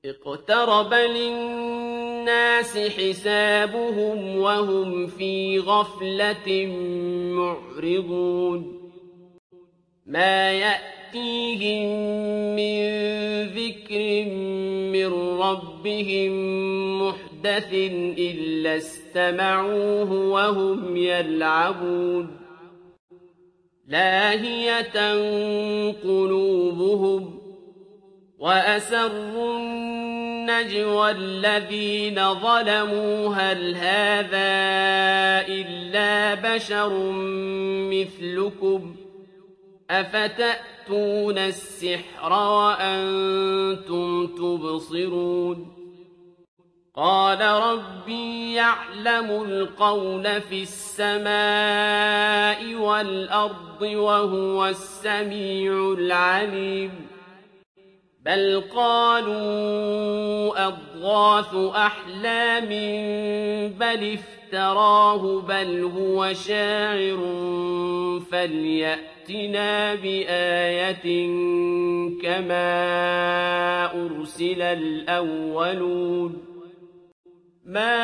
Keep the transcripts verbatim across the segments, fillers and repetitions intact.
اقترب للناس حسابهم وهم في غفلة معرضون ما يأتيهم من ذكر من ربهم محدث إلا استمعوه وهم يلعبون لاهية قلوبهم وأسروا النجوى الذين ظلموا هل هذا إلا بشر مثلكم أفتأتون السحر وأنتم تبصرون قال ربي يعلم القول في السماء والأرض وهو السميع العليم بل قالوا أضغاث أحلام بل افتراه بل هو شاعر فليأتنا بآية كما أرسل الأولون ما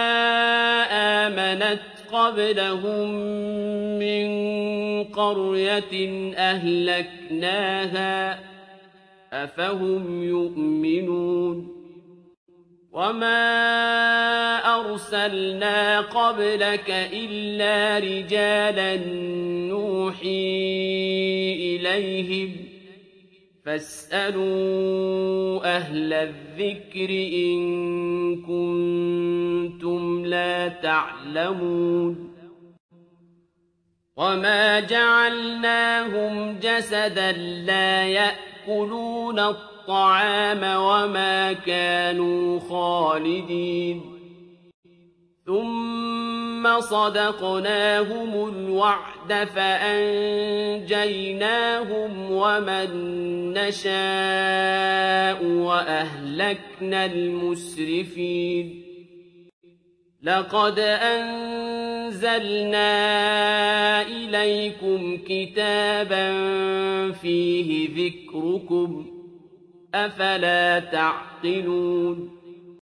آمنت قبلهم من قرية أهلكناها أفهم يؤمنون وما أرسلنا قبلك إلا رجالا نوحي إليهم فاسألوا أهل الذكر إن كنتم لا تعلمون وما جعلناهم جسدا لا يأكلون الطعام وما كانوا خالدين ثم صدقناهم الوعد فأنجيناهم ومن نشاء وأهلكنا المسرفين لقد أنزلنا إليكم كتابا فيه ذكركم أفلا تعقلون